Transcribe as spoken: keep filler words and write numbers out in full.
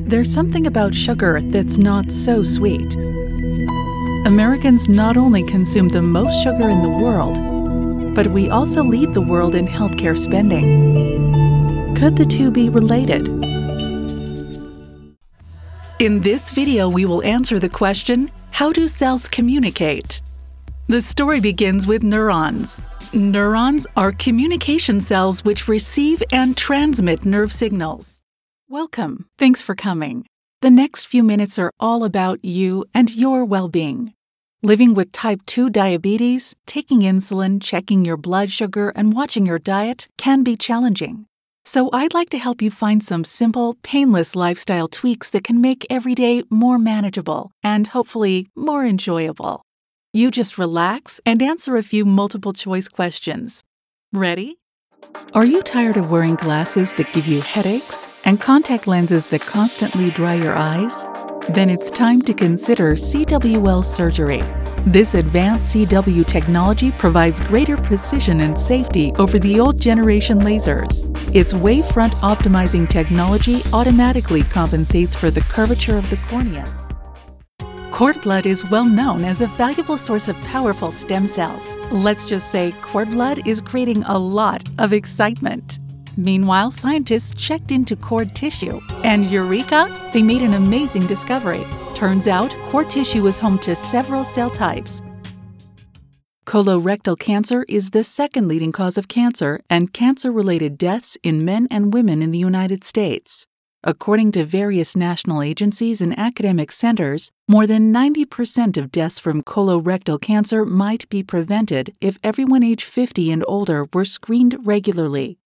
There's something about sugar that's not so sweet. Americans not only consume the most sugar in the world, but we also lead the world in healthcare spending. Could the two be related? In this video, we will answer the question, how do cells communicate? The story begins with neurons. Neurons are communication cells which receive and transmit nerve signals. Welcome. Thanks for coming. The next few minutes are all about you and your well-being. Living with type two diabetes, taking insulin, checking your blood sugar, and watching your diet can be challenging. So I'd like to help you find some simple, painless lifestyle tweaks that can make every day more manageable and hopefully more enjoyable. You just relax and answer a few multiple-choice questions. Ready? Are you tired of wearing glasses that give you headaches and contact lenses that constantly dry your eyes? Then it's time to consider C W L surgery. This advanced C W technology provides greater precision and safety over the old generation lasers. Its wavefront optimizing technology automatically compensates for the curvature of the cornea. Cord blood is well known as a valuable source of powerful stem cells. Let's just say cord blood is creating a lot of excitement. Meanwhile, scientists checked into cord tissue, and eureka! They made an amazing discovery. Turns out, cord tissue is home to several cell types. Colorectal cancer is the second leading cause of cancer and cancer-related deaths in men and women in the United States. According to various national agencies and academic centers, more than ninety percent of deaths from colorectal cancer might be prevented if everyone age fifty and older were screened regularly.